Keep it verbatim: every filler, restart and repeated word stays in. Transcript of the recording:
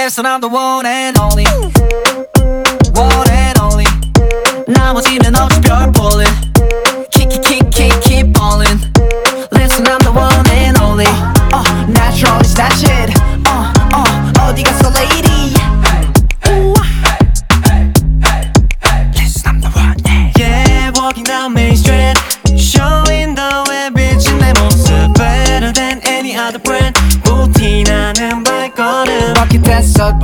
Listen, I'm the one and only, one and only. 나머지는 없이 별 볼래. Keep, keep, keep, keep, keep ballin'. Listen, I'm the one and only. uh, uh, Natural is that shit. uh, uh, 어디 갔어 lady. Listen, I'm the one and yeah, walking down Main Street, showing the way 비친 내 모습. Better than any other brand. 부티나는 발걸음. Rocket that suck